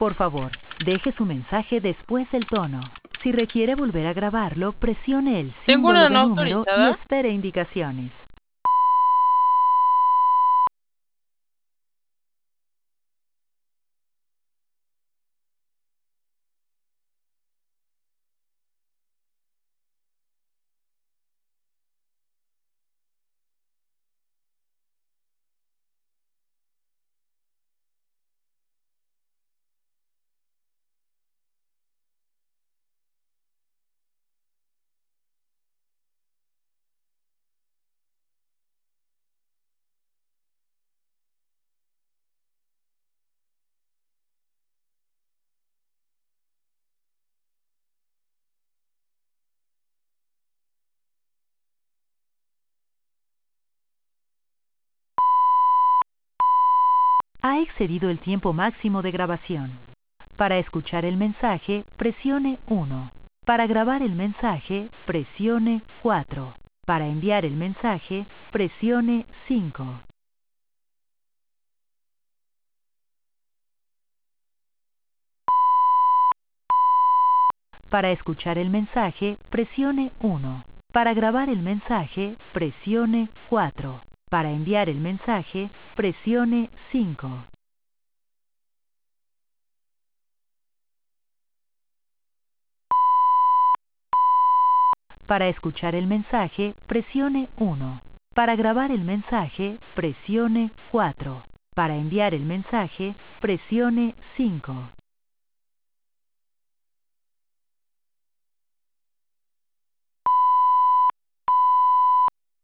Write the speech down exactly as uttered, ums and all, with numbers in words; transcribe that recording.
Por favor, deje su mensaje después del tono. Si requiere volver a grabarlo, presione el Tengo símbolo una de no número y autorizada. espere indicaciones. Ha excedido el tiempo máximo de grabación. Para escuchar el mensaje, presione uno. Para grabar el mensaje, presione cuatro. Para enviar el mensaje, presione cinco. Para escuchar el mensaje, presione uno. Para grabar el mensaje, presione cuatro. Para enviar el mensaje, presione cinco. Para escuchar el mensaje, presione uno. Para grabar el mensaje, presione cuatro. Para enviar el mensaje, presione cinco.